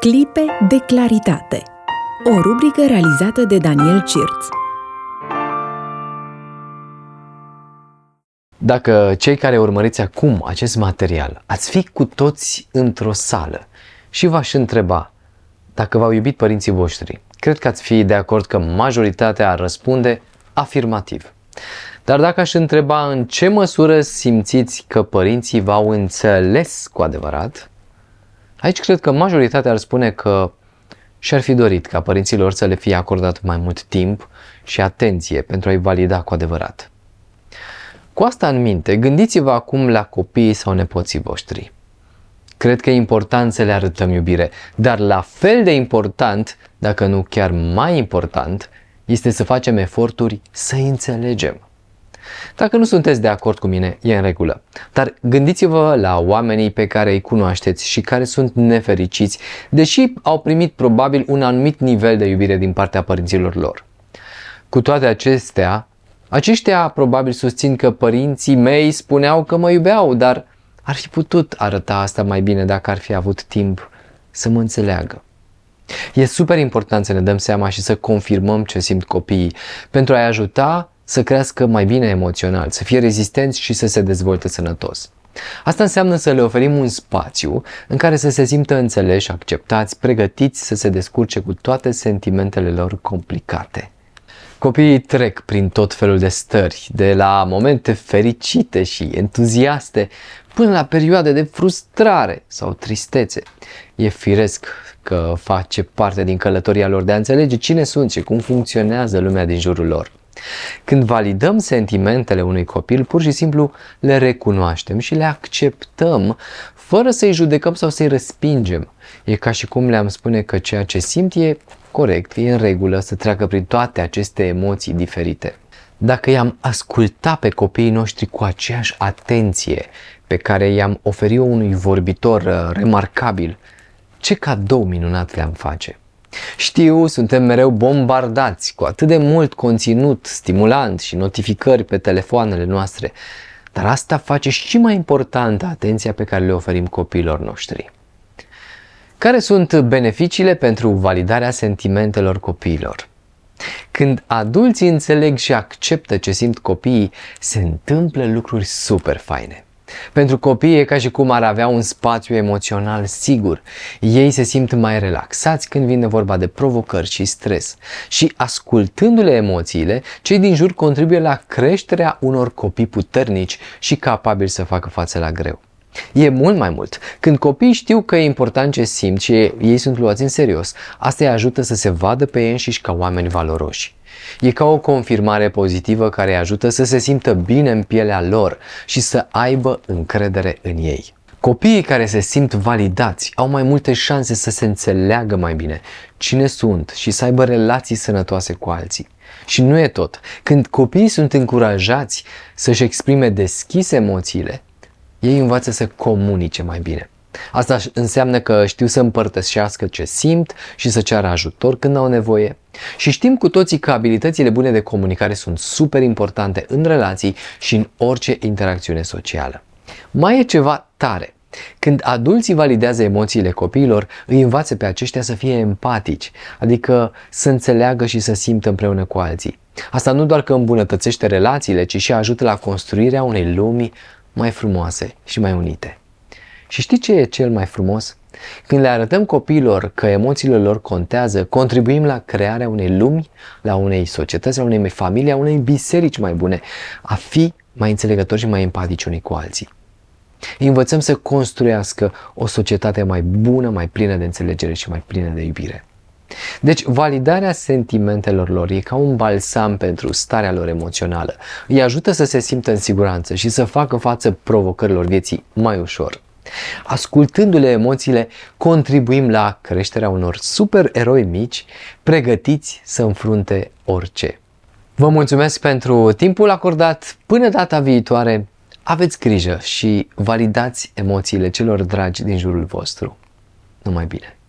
Clipe de claritate. O rubrică realizată de Daniel Cirț. Dacă cei care urmăriți acum acest material ați fi cu toți într-o sală și v-aș întreba dacă v-au iubit părinții voștri, cred că ați fi de acord că majoritatea ar răspunde afirmativ. Dar dacă aș întreba în ce măsură simțiți că părinții v-au înțeles cu adevărat, aici cred că majoritatea ar spune că și-ar fi dorit ca părinților să le fie acordat mai mult timp și atenție pentru a-i valida cu adevărat. Cu asta în minte, gândiți-vă acum la copiii sau nepoții voștri. Cred că e important să le arătăm iubire, dar la fel de important, dacă nu chiar mai important, este să facem eforturi să-i înțelegem. Dacă nu sunteți de acord cu mine, e în regulă, dar gândiți-vă la oamenii pe care îi cunoașteți și care sunt nefericiți, deși au primit probabil un anumit nivel de iubire din partea părinților lor. Cu toate acestea, aceștia probabil susțin că părinții mei spuneau că mă iubeau, dar ar fi putut arăta asta mai bine dacă ar fi avut timp să mă înțeleagă. E super important să ne dăm seama și să confirmăm ce simt copiii pentru a-i ajuta să crească mai bine emoțional, să fie rezistenți și să se dezvolte sănătos. Asta înseamnă să le oferim un spațiu în care să se simtă înțeleși, acceptați, pregătiți să se descurce cu toate sentimentele lor complicate. Copiii trec prin tot felul de stări, de la momente fericite și entuziaste până la perioade de frustrare sau tristețe. E firesc că face parte din călătoria lor de a înțelege cine sunt și cum funcționează lumea din jurul lor. Când validăm sentimentele unui copil, pur și simplu le recunoaștem și le acceptăm, fără să-i judecăm sau să-i respingem. E ca și cum le-am spune că ceea ce simt e corect, e în regulă să treacă prin toate aceste emoții diferite. Dacă i-am asculta pe copiii noștri cu aceeași atenție pe care i-am oferit-o unui vorbitor remarcabil, ce cadou minunat le-am face! Știu, suntem mereu bombardați cu atât de mult conținut stimulant și notificări pe telefoanele noastre, dar asta face și mai importantă atenția pe care le oferim copiilor noștri. Care sunt beneficiile pentru validarea sentimentelor copiilor? Când adulții înțeleg și acceptă ce simt copiii, se întâmplă lucruri super faine. Pentru copii e ca și cum ar avea un spațiu emoțional sigur. Ei se simt mai relaxați când vine vorba de provocări și stres. Și ascultându-le emoțiile, cei din jur contribuie la creșterea unor copii puternici și capabili să facă față la greu. E mult mai mult. Când copiii știu că e important ce simt și ei sunt luați în serios, asta îi ajută să se vadă pe ei înșiși ca oameni valoroși. E ca o confirmare pozitivă care îi ajută să se simtă bine în pielea lor și să aibă încredere în ei. Copiii care se simt validați au mai multe șanse să se înțeleagă mai bine cine sunt și să aibă relații sănătoase cu alții. Și nu e tot. Când copiii sunt încurajați să-și exprime deschis emoțiile, ei învață să comunice mai bine. Asta înseamnă că știu să împărtășească ce simt și să ceară ajutor când au nevoie. Și știm cu toții că abilitățile bune de comunicare sunt super importante în relații și în orice interacțiune socială. Mai e ceva tare. Când adulții validează emoțiile copiilor, îi învață pe aceștia să fie empatici, adică să înțeleagă și să simtă împreună cu alții. Asta nu doar că îmbunătățește relațiile, ci și ajută la construirea unei lumi mai frumoase și mai unite. Și știi ce e cel mai frumos? Când le arătăm copiilor că emoțiile lor contează, contribuim la crearea unei lumi, la unei societăți, la unei familii, la unei biserici mai bune, a fi mai înțelegători și mai empatici unii cu alții. Îi învățăm să construiască o societate mai bună, mai plină de înțelegere și mai plină de iubire. Deci, validarea sentimentelor lor e ca un balsam pentru starea lor emoțională. Îi ajută să se simtă în siguranță și să facă față provocărilor vieții mai ușor. Ascultându-le emoțiile, contribuim la creșterea unor supereroi mici, pregătiți să înfrunte orice. Vă mulțumesc pentru timpul acordat. Până data viitoare, aveți grijă și validați emoțiile celor dragi din jurul vostru. Numai bine!